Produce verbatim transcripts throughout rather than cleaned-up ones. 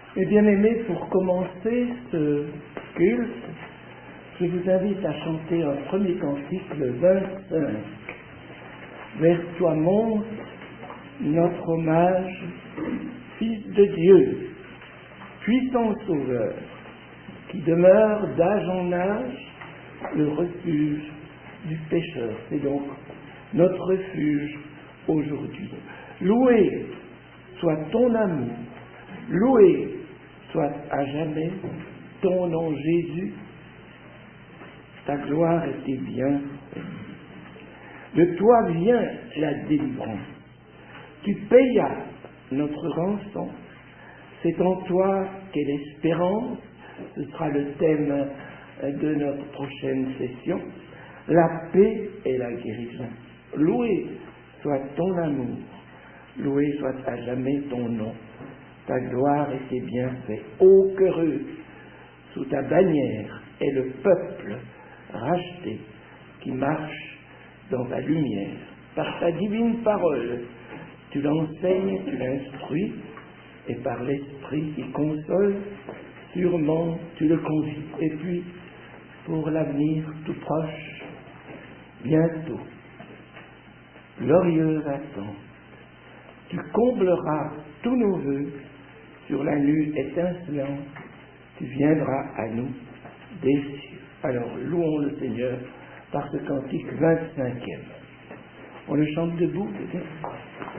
Et bien aimés, pour commencer ce culte, je vous invite à chanter un premier cantique, le vingt-cinq. Vers toi monte notre hommage, Fils de Dieu, puissant Sauveur, qui demeure d'âge en âge le refuge du pécheur. C'est donc notre refuge aujourd'hui. Loué soit ton amour, loué soit à jamais ton nom Jésus, ta gloire et tes bienfaits. De toi vient la délivrance. Tu payas notre rançon. C'est en toi qu'est l'espérance. Ce sera le thème de notre prochaine session. La paix et la guérison. Loué soit ton amour. Loué soit à jamais ton nom. Ta gloire et tes bienfaits. Ô qu'heureux, sous ta bannière est le peuple racheté qui marche dans ta lumière. Par ta divine parole, tu l'enseignes, tu l'instruis, et par l'esprit qui console, sûrement tu le conduis. Et puis, pour l'avenir tout proche, bientôt, glorieuse attente, tu combleras tous nos vœux sur la nue étincelante, tu viendras à nous des cieux. Alors, louons le Seigneur par ce cantique vingt-cinquième. On le chante debout, peut-être.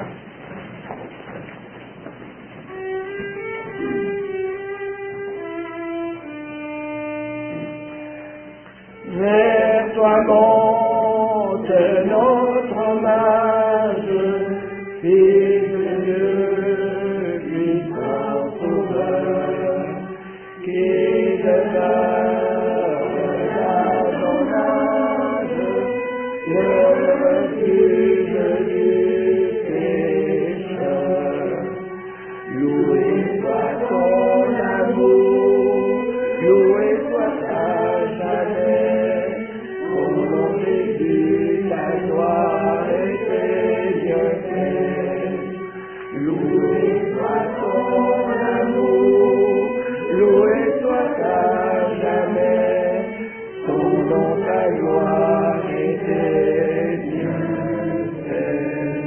Vers toi monte notre hommage, Fils de Dieu, puissant Sauveur, qui demeure d'âge en âge le refuge du pécheur. Loué soit ton amour, loué soit à jamais, au nom de Jésus, ta gloire et tes bienfaits. Loué soit ton amour, loué soit à jamais, ton nom, ta gloire et tes bienfaits.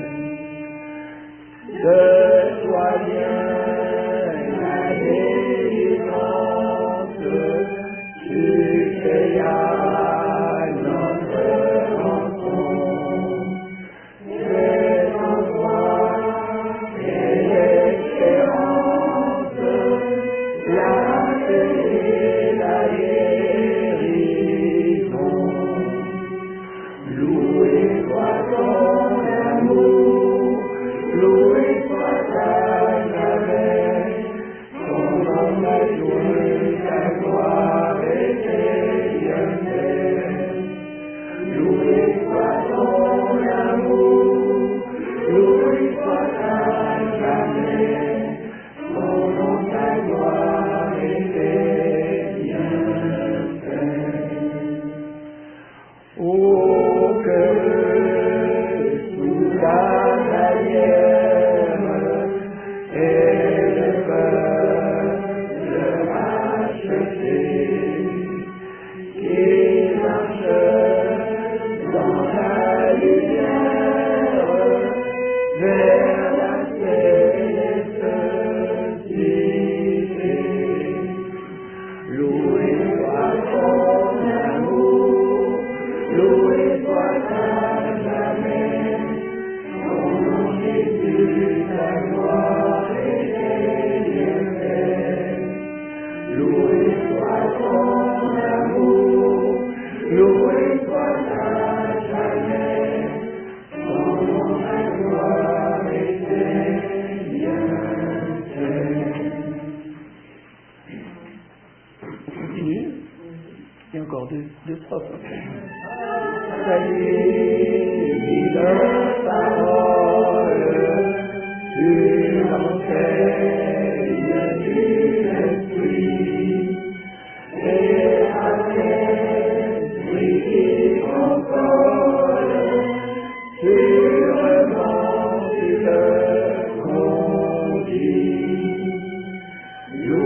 De toi vient la délivrance, tu payas notre rançon. C'est en toi qu'est l'espérance, la paix et la guérison. Loué soit ton amour, loué soit à jamais, ton nom a joué ta gloire et tes bienfaits. Loué soit ton amour, loué soit à jamais, ton nom, ta gloire et tes bienfaits. Oh, que sous ta bannière est le peuple racheté, qui marche dans la lumière vers la céleste cité. Loué soit ton amour, loué soit à jamais, ton nom Jésus, ta gloire et tes bienfaits. Loué soit ton amour, loué soit à jamais, ton nom, ta gloire et tes bienfaits. On continue. Il y a encore deux, deux strophes. Salut, vive parole, tu l'enseignes du l'esprit, et à l'esprit qui console, sûrement tu le conduis.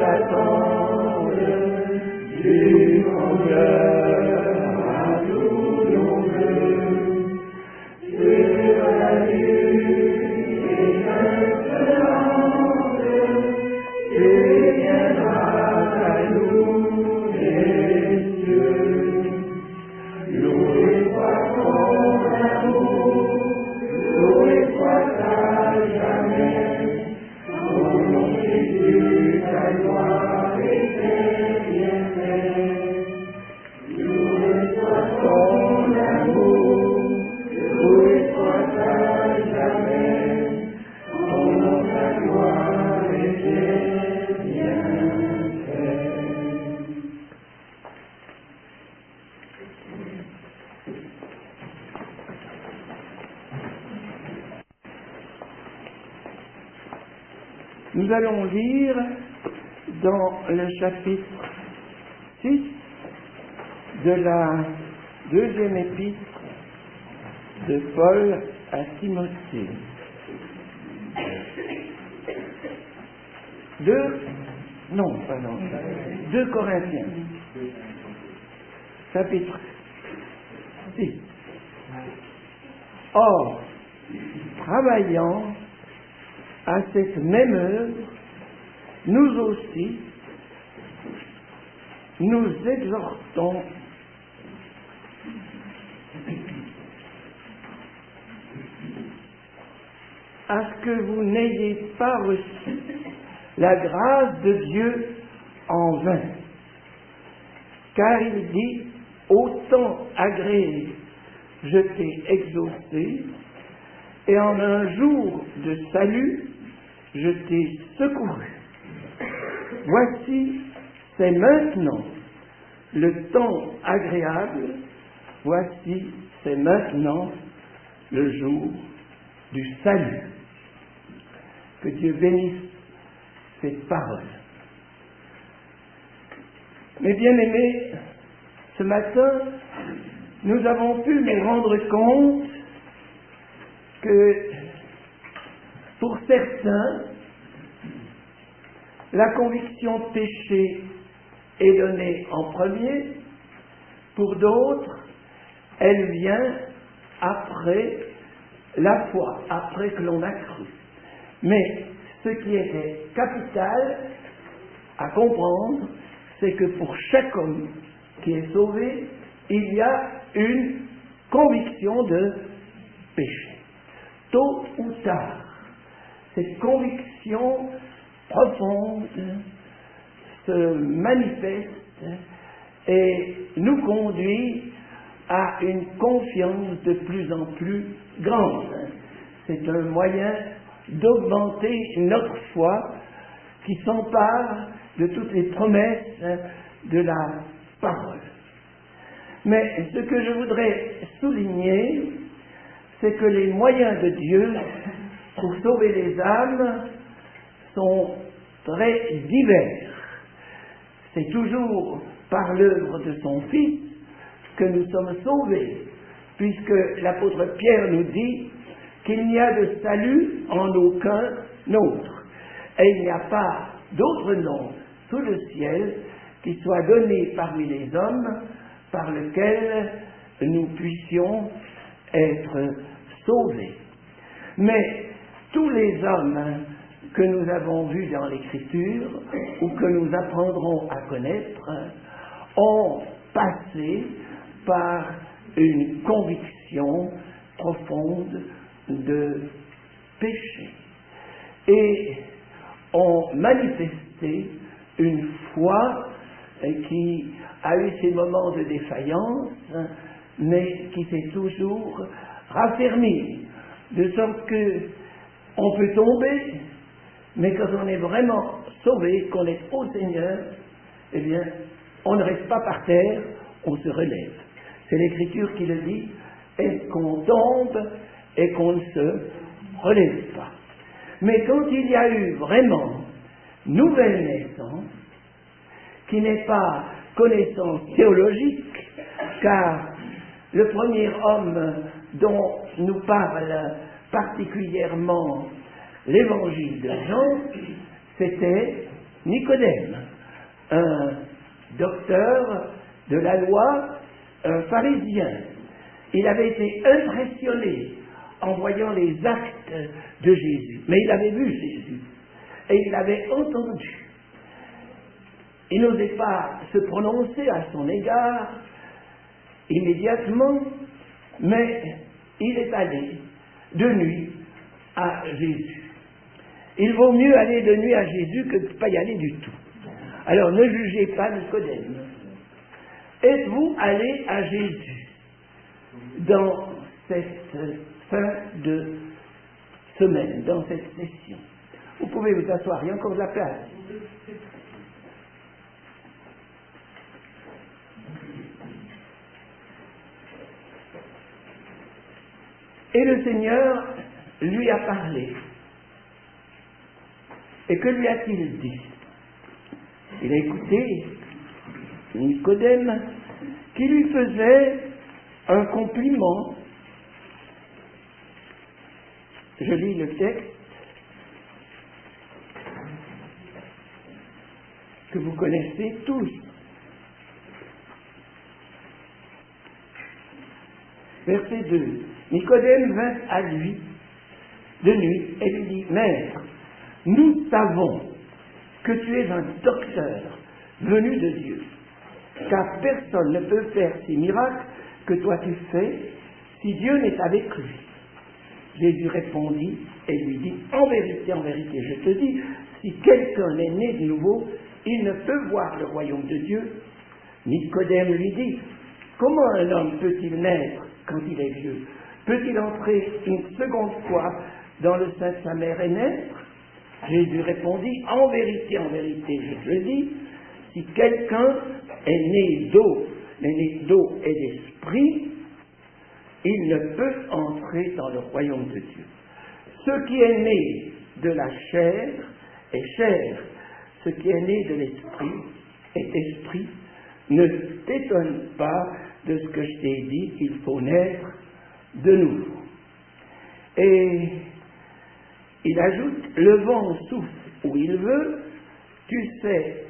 attendent du cœur à tous nos vœux, sur la lune étincelante, tu viendras à nous les cieux. Loué soit ton amour, loué soit ta jamais, au nom de Jésus, ta gloire éternelle. Loué soit ton amour, loué soit ta jamais, au nom de ta gloire éternelle. Nous allons lire dans le chapitre six de la deuxième épître de Paul à Timothée. Deux, non, pardon, deux Corinthiens, chapitre six. Or, travaillant à cette même œuvre, nous aussi, nous exhortons à ce que vous n'ayez pas reçu la grâce de Dieu en vain. Car il dit, autant agréé, je t'ai exaucé, et en un jour de salut, je t'ai secouru. Voici, c'est maintenant le temps agréable, voici, c'est maintenant le jour du salut. Que Dieu bénisse cette parole. Mes bien-aimés, ce matin, nous avons pu nous rendre compte que pour certains, la conviction de péché est donnée en premier, pour d'autres, elle vient après la foi, après que l'on a cru. Mais ce qui était capital à comprendre, c'est que pour chaque homme qui est sauvé, il y a une conviction de péché. Tôt ou tard, cette conviction profonde se manifeste et nous conduit à une confiance de plus en plus grande. C'est un moyen d'augmenter notre foi qui s'empare de toutes les promesses de la parole. Mais ce que je voudrais souligner, c'est que les moyens de Dieu pour sauver les âmes sont très divers. C'est toujours par l'œuvre de son Fils que nous sommes sauvés, puisque l'apôtre Pierre nous dit qu'il n'y a de salut en aucun autre. Et il n'y a pas d'autre nom sous le ciel qui soit donné parmi les hommes par lequel nous puissions être sauvés. Mais tous les hommes que nous avons vus dans l'Écriture ou que nous apprendrons à connaître ont passé par une conviction profonde de péché et ont manifesté une foi qui a eu ses moments de défaillance, mais qui s'est toujours raffermie, de sorte que on peut tomber, mais quand on est vraiment sauvé, qu'on est au Seigneur, eh bien, on ne reste pas par terre, on se relève. C'est l'Écriture qui le dit, est-ce qu'on tombe et qu'on ne se relève pas. Mais quand il y a eu vraiment nouvelle naissance, qui n'est pas connaissance théologique, car le premier homme dont nous parle particulièrement l'évangile de Jean, c'était Nicodème, un docteur de la loi, un pharisien. Il avait été impressionné en voyant les actes de Jésus. Mais il avait vu Jésus et il l'avait entendu. Il n'osait pas se prononcer à son égard immédiatement, mais il est allé de nuit à Jésus. Il vaut mieux aller de nuit à Jésus que de ne pas y aller du tout. Alors ne jugez pas Nicodème. Êtes-vous allé à Jésus dans cette fin de semaine, dans cette session? Vous pouvez vous asseoir, il y a encore de la place. Et le Seigneur lui a parlé. Et que lui a-t-il dit? Il a écouté Nicodème qui lui faisait un compliment. Je lis le texte que vous connaissez tous. Verset deux. Nicodème vint à lui de nuit et lui dit: Maître, nous savons que tu es un docteur venu de Dieu, car personne ne peut faire ces miracles que toi tu fais si Dieu n'est avec lui. Jésus répondit et lui dit: En vérité, en vérité, je te dis, si quelqu'un est né de nouveau, il ne peut voir le royaume de Dieu. Nicodème lui dit: Comment un homme peut-il naître quand il est vieux? Peut-il entrer une seconde fois dans le sein de sa mère et naître? Jésus répondit: En vérité, en vérité, je te le dis, si quelqu'un est né d'eau, est né d'eau et d'esprit, il ne peut entrer dans le royaume de Dieu. Ce qui est né de la chair est chair, ce qui est né de l'esprit est esprit. Ne t'étonne pas de ce que je t'ai dit, il faut naître de nouveau. Et il ajoute: le vent souffle où il veut, tu sais,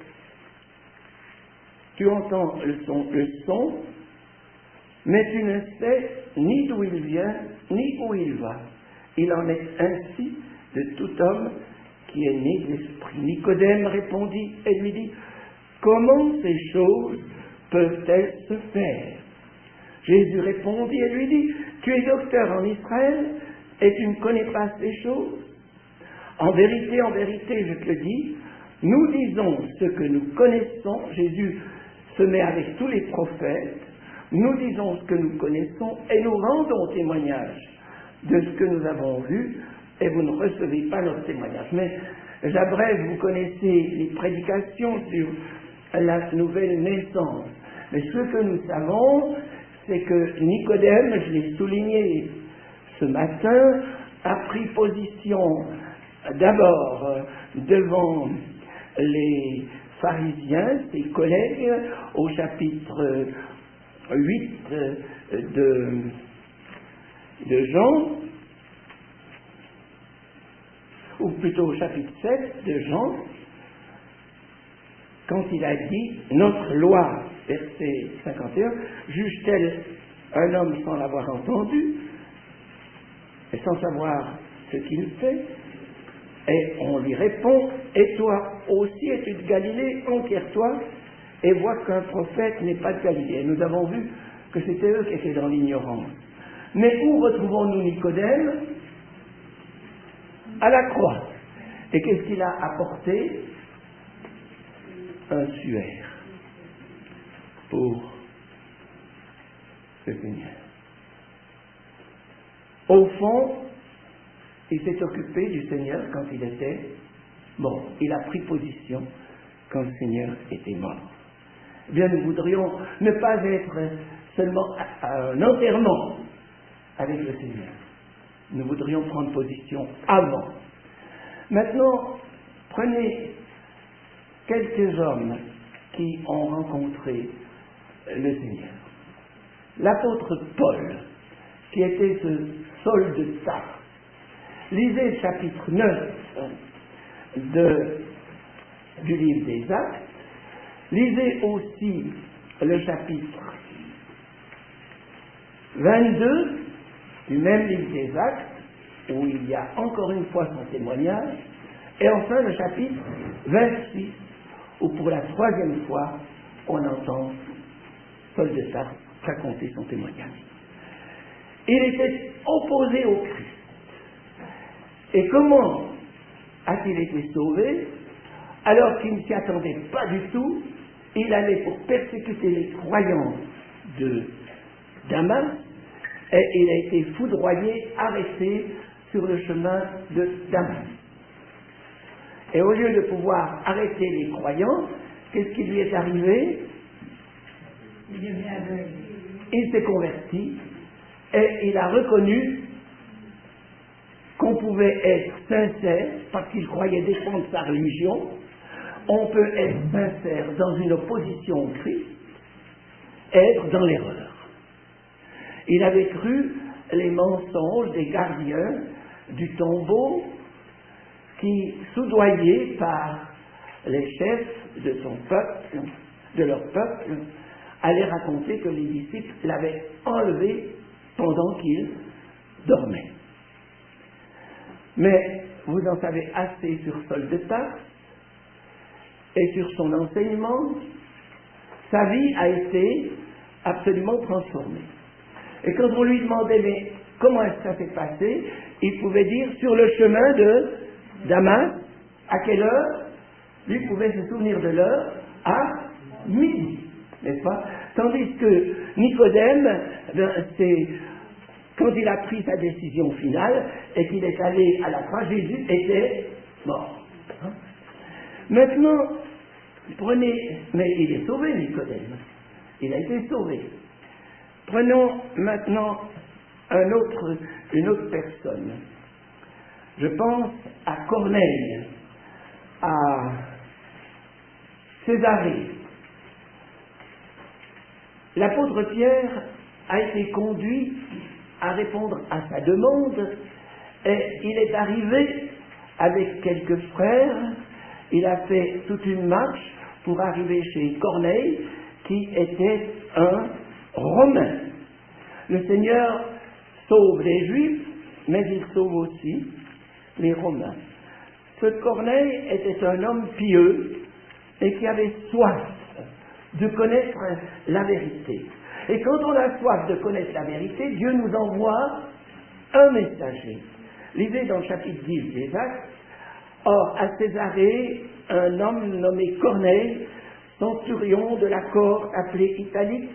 tu entends le son, le son, mais tu ne sais ni d'où il vient, ni où il va. Il en est ainsi de tout homme qui est né d'esprit. Nicodème répondit et lui dit: Comment ces choses peuvent-elles se faire? Jésus répondit et lui dit: Tu es docteur en Israël et tu ne connais pas ces choses? En vérité, en vérité, je te le dis, nous disons ce que nous connaissons. Jésus se met avec tous les prophètes. Nous disons ce que nous connaissons et nous rendons témoignage de ce que nous avons vu, et vous ne recevez pas notre témoignage. Mais j'abrège, vous connaissez les prédications sur la nouvelle naissance. Mais ce que nous savons, c'est que Nicodème, je l'ai souligné ce matin, a pris position d'abord devant les pharisiens, ses collègues, au chapitre huit de, de Jean, ou plutôt au chapitre sept de Jean, quand il a dit: Notre loi, verset cinquante et un, juge-t-elle un homme sans l'avoir entendu et sans savoir ce qu'il fait? Et on lui répond: Et toi aussi es-tu de Galilée? Enquiers-toi et vois qu'un prophète n'est pas de Galilée. Et nous avons vu que c'était eux qui étaient dans l'ignorance. Mais où retrouvons-nous Nicodème? À la croix. Et qu'est-ce qu'il a apporté? Un suaire pour le Seigneur. Au fond, il s'est occupé du Seigneur quand il était mort. Il a pris position quand le Seigneur était mort. Eh bien, nous voudrions ne pas être seulement à un enterrement avec le Seigneur. Nous voudrions prendre position avant. Maintenant, prenez quelques hommes qui ont rencontré le Seigneur. L'apôtre Paul, qui était ce Saul de Tarse. Lisez le chapitre neuf de du livre des Actes. Lisez aussi le chapitre vingt-deux du même livre des Actes, où il y a encore une fois son témoignage, et enfin le chapitre vingt-six, où pour la troisième fois, on entend Saul de Tarse raconter son témoignage. Il était opposé au Christ. Et comment a-t-il été sauvé? Alors qu'il ne s'y attendait pas du tout, il allait pour persécuter les croyants de Damas, et il a été foudroyé, arrêté sur le chemin de Damas. Et au lieu de pouvoir arrêter les croyants, qu'est-ce qui lui est arrivé? Il s'est converti et il a reconnu qu'on pouvait être sincère parce qu'il croyait défendre sa religion. On peut être sincère dans une opposition au Christ et être dans l'erreur. Il avait cru les mensonges des gardiens du tombeau qui, soudoyés par les chefs de son peuple, de leur peuple, allaient raconter que les disciples l'avaient enlevé pendant qu'il dormait. Mais vous en savez assez sur Saul de Tarse et sur son enseignement. Sa vie a été absolument transformée. Et quand on lui demandait mais comment est-ce que ça s'est passé, il pouvait dire sur le chemin de Damas. À quelle heure? Lui pouvait se souvenir de l'heure à midi, n'est-ce pas? Tandis que Nicodème, ben, c'est quand il a pris sa décision finale et qu'il est allé à la croix, Jésus était mort. Hein? Maintenant, prenez, mais il est sauvé, Nicodème. Il a été sauvé. Prenons maintenant un autre, une autre personne. Je pense à Corneille, à Césarée. L'apôtre Pierre a été conduit à répondre à sa demande et il est arrivé avec quelques frères. Il a fait toute une marche pour arriver chez Corneille, qui était un Romain. Le Seigneur sauve les Juifs, mais il sauve aussi les Romains. Ce Corneille était un homme pieux et qui avait soif de connaître la vérité. Et quand on a soif de connaître la vérité, Dieu nous envoie un messager. Lisez dans le chapitre dix des Actes. Or, à Césarée, un homme nommé Corneille, centurion de la cohorte appelée Italique,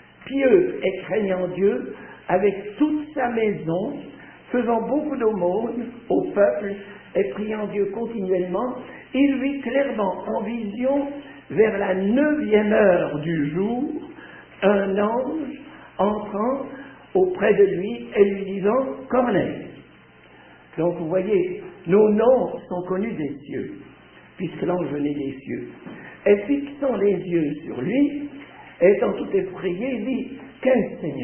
pieux et craignant Dieu, avec toute sa maison, faisant beaucoup d'aumônes au peuple et priant Dieu continuellement, il vit clairement en vision, vers la neuvième heure du jour, un ange entrant auprès de lui et lui disant « Corneille ». Donc vous voyez, nos noms sont connus des cieux, puisque l'ange venait des cieux. Et fixant les yeux sur lui, étant tout effrayé, il dit « Qu'est-ce, Seigneur ?»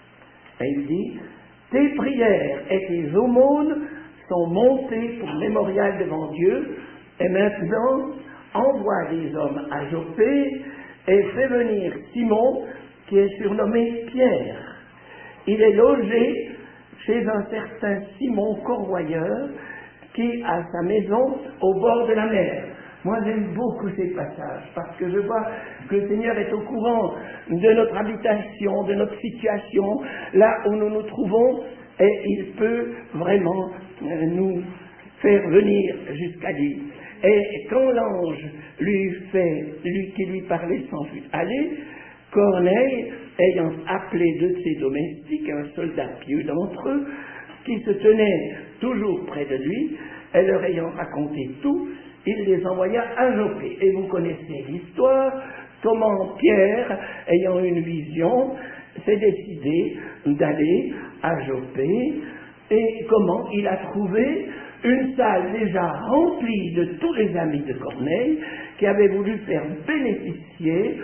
Et il dit « Tes prières et tes aumônes sont montées pour mémorial devant Dieu, et maintenant envoie des hommes à Joppé et fais venir Simon, qui est surnommé Pierre. Il est logé chez un certain Simon Corvoyeur, qui a sa maison au bord de la mer. Moi, j'aime beaucoup ces passages, parce que je vois que le Seigneur est au courant de notre habitation, de notre situation, là où nous nous trouvons, et il peut vraiment nous faire venir jusqu'à lui. Et quand l'ange lui fait, lui qui lui parlait sans suite aller, Corneille, ayant appelé deux de ses domestiques, un soldat pieux d'entre eux, qui se tenait toujours près de lui, et leur ayant raconté tout, il les envoya à Joppé. Et vous connaissez l'histoire, comment Pierre, ayant une vision, s'est décidé d'aller à Joppé, et comment il a trouvé une salle déjà remplie de tous les amis de Corneille, qui avaient voulu faire bénéficier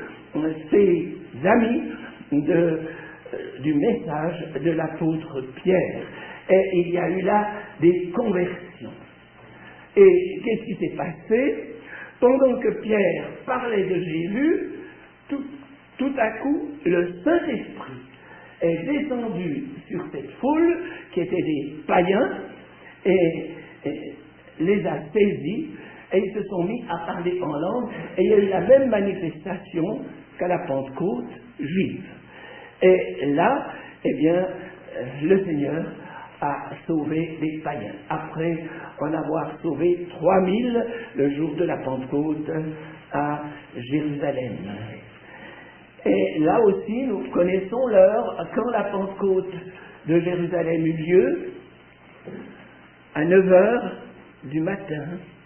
ses amis de, euh, du message de l'apôtre Pierre. Et il y a eu là des conversions. Et qu'est-ce qui s'est passé? pendant que Pierre parlait de Jésus, tout, tout à coup, le Saint-Esprit est descendu sur cette foule qui étaient des païens et, et les a saisis et ils se sont mis à parler en langue et il y a eu la même manifestation qu'à la Pentecôte juive. Et là, eh bien, le Seigneur a sauvé les païens, après en avoir sauvé trois mille le jour de la Pentecôte à Jérusalem. Et là aussi, nous connaissons l'heure quand la Pentecôte de Jérusalem eut lieu, à neuf heures du matin.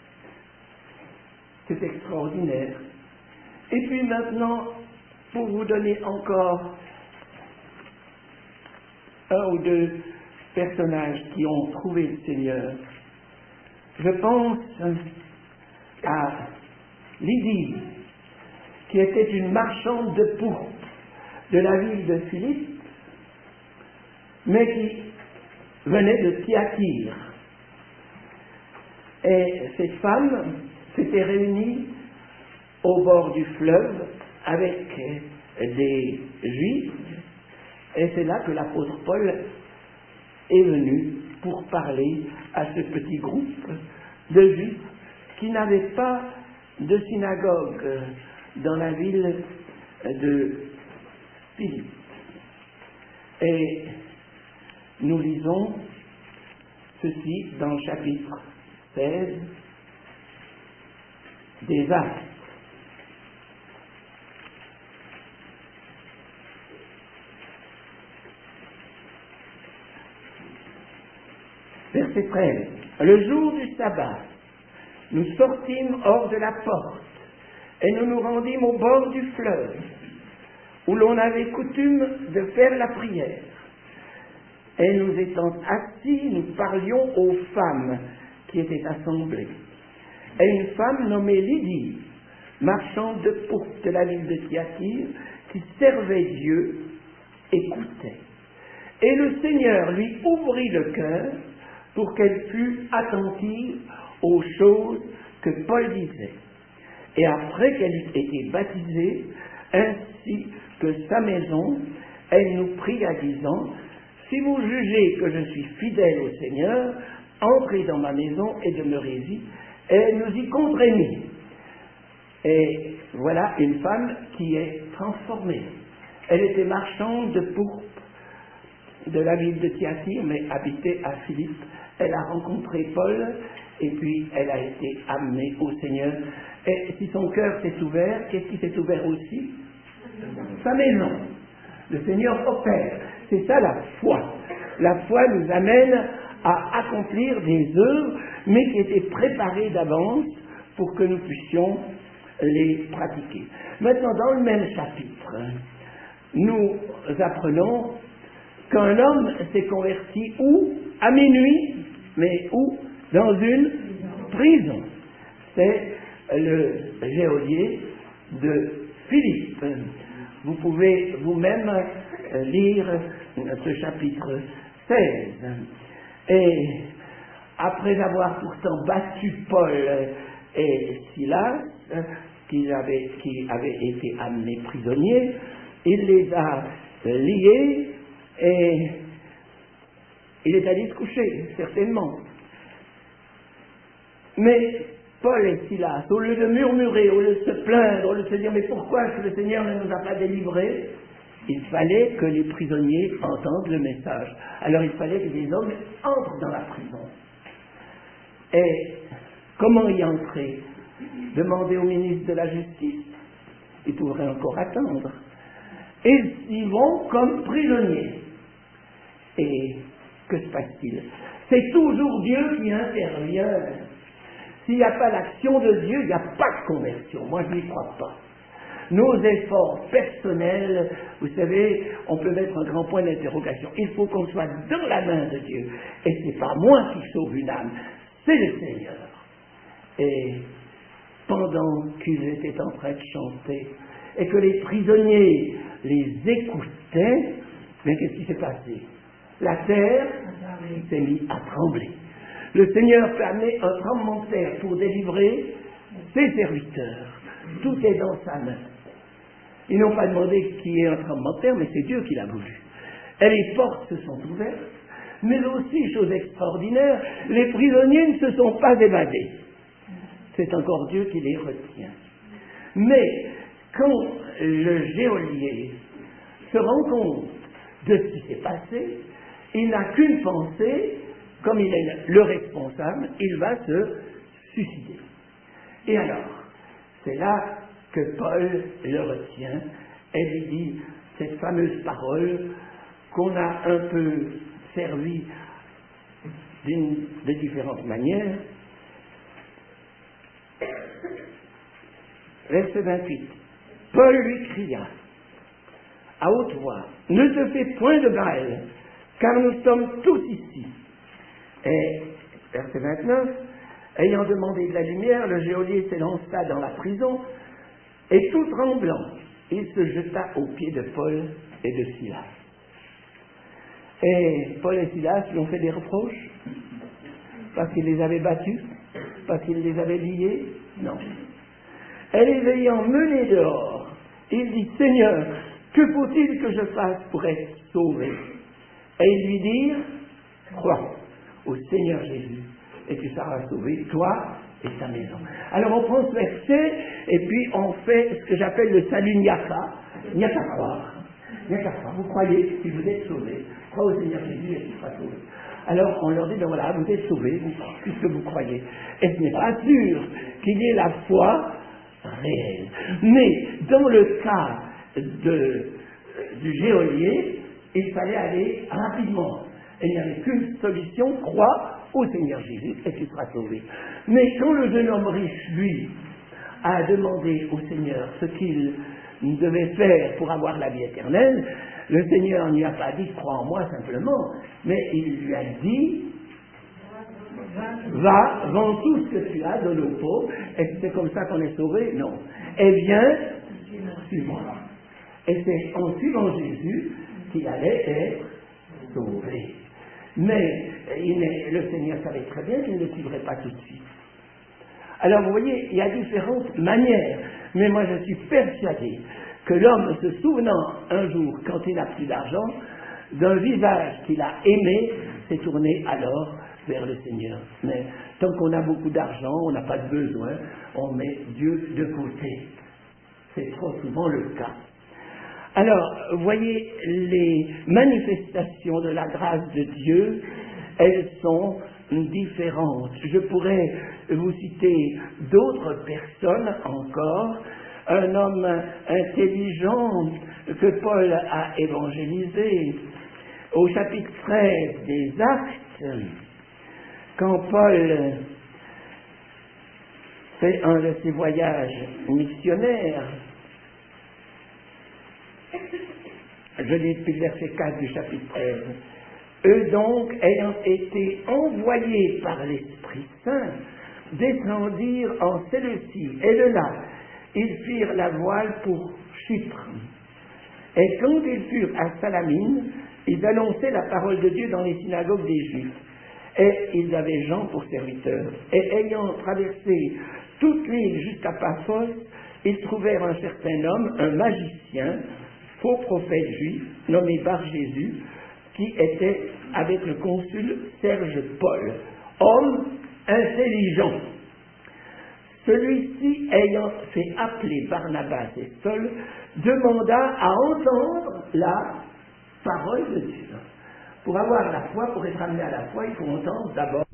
C'est extraordinaire. Et puis maintenant, pour vous donner encore un ou deux personnages qui ont trouvé le Seigneur, je pense à Lydie, qui était une marchande de pourpre de la ville de Philippe, mais qui venait de Thyatire. Et cette femme s'était réunie au bord du fleuve avec des Juifs, et c'est là que l'apôtre Paul est venu pour parler à ce petit groupe de Juifs qui n'avaient pas de synagogue dans la ville de Philippe. Et nous lisons ceci dans le chapitre seize des Actes. Verset treize. Le jour du sabbat, nous sortîmes hors de la porte et nous nous rendîmes au bord du fleuve, où l'on avait coutume de faire la prière. Et nous étant assis, nous parlions aux femmes qui étaient assemblées. Et une femme nommée Lydie, marchande de pourpre de la ville de Thyatire, qui servait Dieu, écoutait. Et le Seigneur lui ouvrit le cœur pour qu'elle fût attentive aux choses que Paul disait. Et après qu'elle eût été baptisée, ainsi que sa maison, elle nous pria disant, « Si vous jugez que je suis fidèle au Seigneur, entrez dans ma maison et demeurez-y. » Et nous y contraignîmes. Et voilà une femme qui est transformée. Elle était marchande de pourpre de la ville de Thyatire, mais habitait à Philippe. Elle a rencontré Paul, et puis elle a été amenée au Seigneur. Et si son cœur s'est ouvert, qu'est-ce qui s'est ouvert aussi? Sa maison. Le Seigneur opère. C'est ça la foi. La foi nous amène à accomplir des œuvres, mais qui étaient préparées d'avance pour que nous puissions les pratiquer. Maintenant, dans le même chapitre, nous apprenons qu'un homme s'est converti où? À minuit, mais où? Dans une prison. C'est le geôlier de Philippe. Vous pouvez vous-même lire ce chapitre seize. Et après avoir pourtant battu Paul et Silas, qui avaient, qui avaient été amenés prisonniers, il les a liés et il est allé se coucher, certainement. Mais Paul et Silas, au lieu de murmurer, au lieu de se plaindre, au lieu de se dire « Mais pourquoi est-ce que le Seigneur ne nous a pas délivrés ?» Il fallait que les prisonniers entendent le message. Alors il fallait que des hommes entrent dans la prison. Et comment y entrer? Demander au ministre de la Justice. Il pourrait encore attendre. Ils y vont comme prisonniers. Et que se passe-t-il? C'est toujours Dieu qui intervient. S'il n'y a pas l'action de Dieu, il n'y a pas de conversion. Moi, je n'y crois pas. Nos efforts personnels, vous savez, on peut mettre un grand point d'interrogation. Il faut qu'on soit dans la main de Dieu. Et ce n'est pas moi qui sauve une âme, c'est le Seigneur. Et pendant qu'ils étaient en train de chanter, et que les prisonniers les écoutaient, mais qu'est-ce qui s'est passé? La terre s'est mise à trembler. Le Seigneur peut amener un tremblement de terre pour délivrer, ses serviteurs. Tout est dans sa main. Ils n'ont pas demandé qui est un tremblement de terre, mais c'est Dieu qui l'a voulu. Et les portes se sont ouvertes, mais aussi, chose extraordinaire, les prisonniers ne se sont pas évadés. C'est encore Dieu qui les retient. Mais quand le geôlier se rend compte de ce qui s'est passé, il n'a qu'une pensée, comme il est le responsable, il va se suicider. Et alors, c'est là que Paul le retient et lui dit cette fameuse parole qu'on a un peu servie d'une, de différentes manières. Verset vingt-huit. Paul lui cria à haute voix, ne te fais point de mal, car nous sommes tous ici. Et verset vingt-neuf, ayant demandé de la lumière, le geôlier s'élança dans la prison, et tout tremblant, il se jeta aux pieds de Paul et de Silas. Et Paul et Silas lui ont fait des reproches, parce qu'ils les avaient battus, parce qu'ils les avaient liés, non. Et les ayant menés dehors, il dit, Seigneur, que faut-il que je fasse pour être sauvé? Et ils lui dirent, crois au Seigneur Jésus, et tu seras sauvé, toi et ta maison. Alors on prend ce verset, et puis on fait ce que j'appelle le salut Nyaka. Il n'y a qu'à croire. Il n'y a qu'à croire. Vous croyez, si vous êtes sauvés, crois au Seigneur Jésus et tu seras sauvé. Alors on leur dit, ben voilà, vous êtes sauvés, puisque vous croyez. Et ce n'est pas sûr qu'il y ait la foi réelle. Mais dans le cas de, du geôlier, il fallait aller rapidement. Et il n'y avait qu'une solution, crois au Seigneur Jésus et tu seras sauvé. Mais quand le jeune homme riche, lui, a demandé au Seigneur ce qu'il devait faire pour avoir la vie éternelle, le Seigneur ne lui a pas dit crois en moi simplement, mais il lui a dit va, vends tout ce que tu as, donne aux pauvres, et c'est comme ça qu'on est sauvé? Non. Eh bien, suis-moi. Et c'est en suivant Jésus qu'il allait être sauvé. Mais il le Seigneur savait très bien qu'il ne le suivrait pas tout de suite. Alors vous voyez, il y a différentes manières, mais moi je suis persuadé que l'homme se souvenant un jour, quand il n'a plus d'argent, d'un visage qu'il a aimé, s'est tourné alors vers le Seigneur. Mais tant qu'on a beaucoup d'argent, on n'a pas de besoin, on met Dieu de côté. C'est trop souvent le cas. Alors, vous voyez, les manifestations de la grâce de Dieu, elles sont différentes. Je pourrais vous citer d'autres personnes encore. Un homme intelligent que Paul a évangélisé. Au chapitre treize des Actes, quand Paul fait un de ses voyages missionnaires, je lis depuis le verset quatre du chapitre treize. Eux donc, ayant été envoyés par l'Esprit Saint, descendirent en Séleucie, et de là, ils firent la voile pour Chypre. Et quand ils furent à Salamine, ils annonçaient la parole de Dieu dans les synagogues des Juifs. Et ils avaient Jean pour serviteur. Et ayant traversé toute l'île jusqu'à Paphos, ils trouvèrent un certain homme, un magicien, faux prophète juif, nommé Bar-Jésus, qui était avec le consul Serge Paul, homme intelligent. Celui-ci, ayant fait appeler Barnabas et Saul, demanda à entendre la parole de Dieu. Pour avoir la foi, pour être amené à la foi, il faut entendre d'abord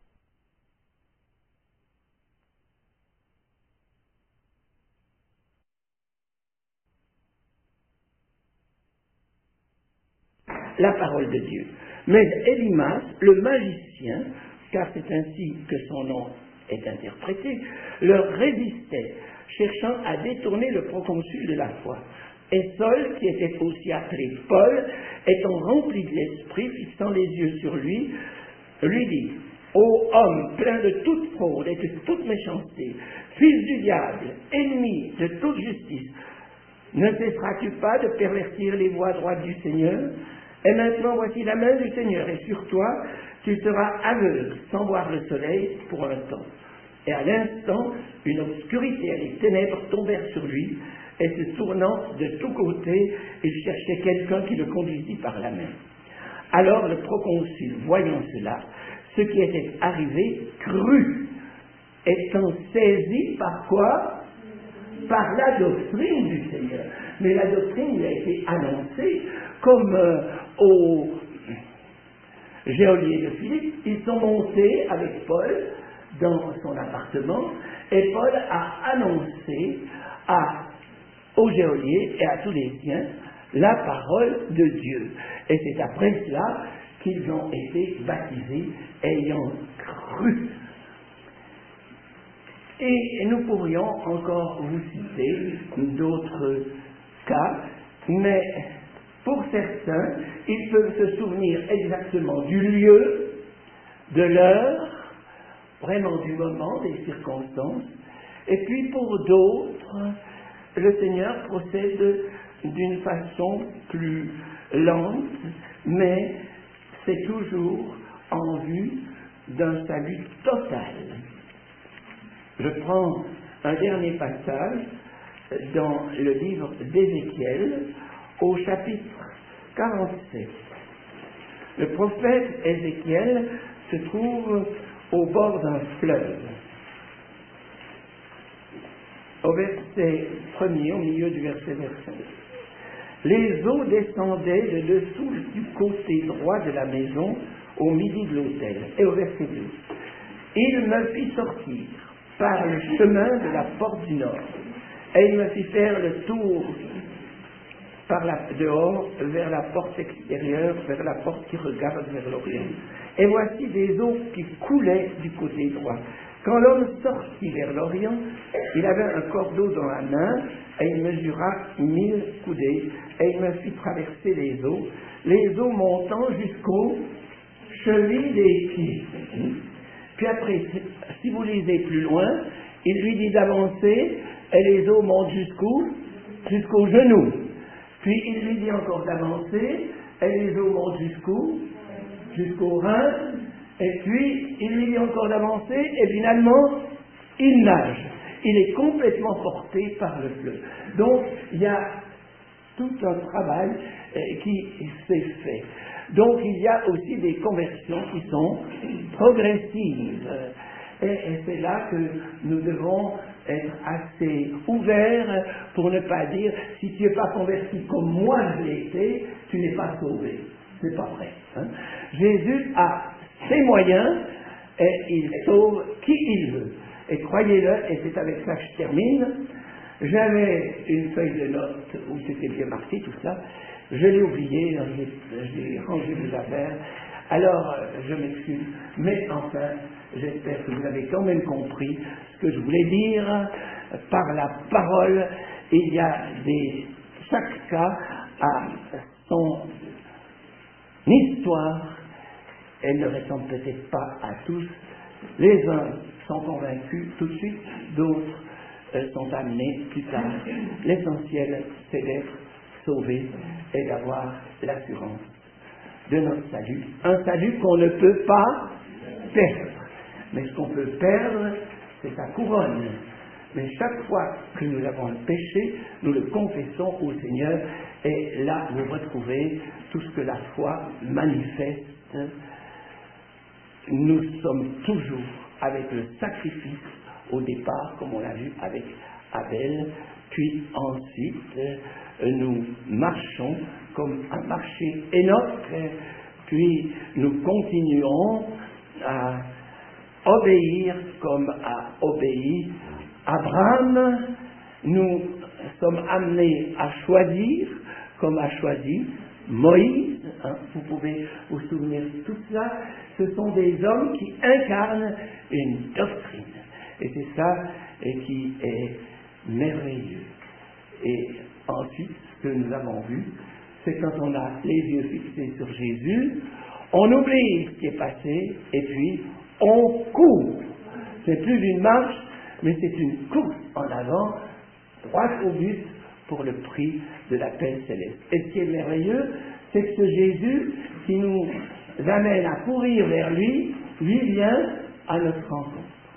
la parole de Dieu. Mais Élymas, le magicien, car c'est ainsi que son nom est interprété, leur résistait, cherchant à détourner le proconsul de la foi. Et Saul, qui était aussi appelé Paul, étant rempli de l'esprit, fixant les yeux sur lui, lui dit, ô homme plein de toute fraude et de toute méchanceté, fils du diable, ennemi de toute justice, ne cesseras-tu pas de pervertir les voies droites du Seigneur? Et maintenant voici la main du Seigneur, et sur toi tu seras aveugle, sans voir le soleil pour un temps. Et à l'instant, une obscurité et les ténèbres tombèrent sur lui, et se tournant de tous côtés, il cherchait quelqu'un qui le conduisit par la main. Alors le proconsul, voyant cela, ce qui était arrivé, crut, étant saisi par quoi? Par la doctrine du Seigneur. Mais la doctrine lui a été annoncée comme euh, aux geôliers de Philippe. Ils sont montés avec Paul dans son appartement, et Paul a annoncé à, aux geôliers et à tous les siens la parole de Dieu. Et c'est après cela qu'ils ont été baptisés, ayant cru. Et nous pourrions encore vous citer d'autres cas, mais pour certains, ils peuvent se souvenir exactement du lieu, de l'heure, vraiment du moment, des circonstances, et puis pour d'autres, le Seigneur procède d'une façon plus lente, mais c'est toujours en vue d'un salut total. Je prends un dernier passage dans le livre d'Ézéchiel, au chapitre quarante-sept. Le prophète Ézéchiel se trouve au bord d'un fleuve. Au verset premier, au milieu du verset cinq. Les eaux descendaient de dessous du côté droit de la maison au midi de l'autel. Et au verset deux. Il me fit sortir par le chemin de la porte du nord, et il me fit faire le tour par la, dehors vers la porte extérieure, vers la porte qui regarde vers l'Orient. Et voici des eaux qui coulaient du côté droit. Quand l'homme sortit vers l'Orient, il avait un cordeau dans la main, et il mesura mille coudées, et il me fit traverser les eaux, les eaux montant jusqu'aux chevilles des pieds. Puis après, si vous lisez plus loin, il lui dit d'avancer, et les eaux montent jusqu'où? Jusqu'aux genoux. Puis il lui dit encore d'avancer, et les eaux montent jusqu'où? Jusqu'aux reins. Et puis il lui dit encore d'avancer, et finalement, il nage. Il est complètement porté par le fleuve. Donc, il y a tout un travail euh, qui s'est fait. Donc, il y a aussi des conversions qui sont progressives. Et, et c'est là que nous devons être assez ouverts pour ne pas dire, si tu n'es pas converti comme moi je l'ai été, tu n'es pas sauvé. C'est pas vrai. Hein? Jésus a ses moyens et il sauve qui il veut. Et croyez-le, et c'est avec ça que je termine, j'avais une feuille de notes où c'était bien marqué tout ça, je l'ai oublié, j'ai rangé mes affaires, alors je m'excuse, mais enfin, j'espère que vous avez quand même compris ce que je voulais dire par la parole. Il y a des, chaque cas a son histoire, elle ne ressemble peut-être pas à tous, les uns sont convaincus tout de suite, d'autres euh, sont amenés plus tard. L'essentiel, c'est d'être sauvé et d'avoir l'assurance de notre salut. Un salut qu'on ne peut pas perdre. Mais ce qu'on peut perdre, c'est sa couronne. Mais chaque fois que nous avons le péché, nous le confessons au Seigneur, et là, vous retrouvez tout ce que la foi manifeste. Nous sommes toujours avec le sacrifice au départ, comme on l'a vu avec Abel, puis ensuite nous marchons comme a marché Enoch, puis nous continuons à obéir comme a obéi Abraham. Nous sommes amenés à choisir comme a choisi Moïse. Hein, vous pouvez vous souvenir de tout cela. Ce sont des hommes qui incarnent une doctrine. Et c'est ça et qui est merveilleux. Et ensuite, ce que nous avons vu, c'est quand on a les yeux fixés sur Jésus, on oublie ce qui est passé, et puis on court. C'est plus une marche, mais c'est une course en avant, droit au but, pour le prix de l'appel céleste. Et ce qui est merveilleux, c'est que ce Jésus qui nous amène à courir vers lui, lui vient à notre rencontre.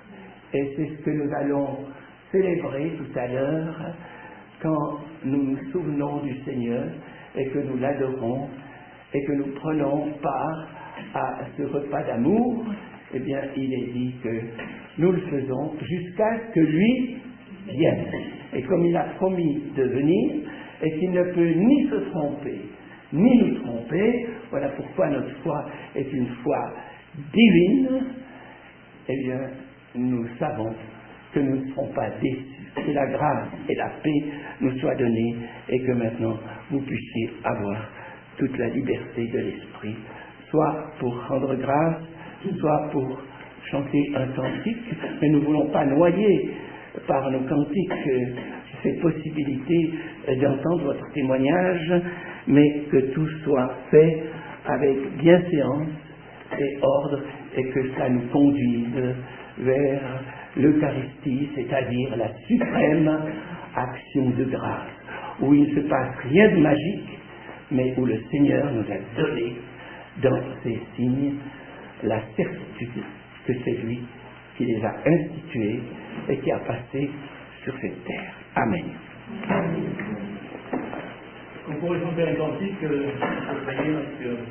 Et c'est ce que nous allons célébrer tout à l'heure quand nous nous souvenons du Seigneur et que nous l'adorons et que nous prenons part à ce repas d'amour. Eh bien, il est dit que nous le faisons jusqu'à ce que lui vienne. Et comme il a promis de venir, et qu'il ne peut ni se tromper, ni nous tromper, voilà pourquoi notre foi est une foi divine, eh bien, nous savons que nous ne serons pas déçus, que la grâce et la paix nous soient données, et que maintenant vous puissiez avoir toute la liberté de l'esprit, soit pour rendre grâce, soit pour chanter un cantique, mais nous ne voulons pas noyer par nos cantiques ces possibilités d'entendre votre témoignage, mais que tout soit fait avec bienséance et ordre, et que ça nous conduise vers l'Eucharistie, c'est-à-dire la suprême action de grâce, où il ne se passe rien de magique, mais où le Seigneur nous a donné dans ces signes la certitude que c'est lui qui les a institués et qui a passé sur cette terre. Amen. On pourrait chanter un cantique, euh, pour prier, parce que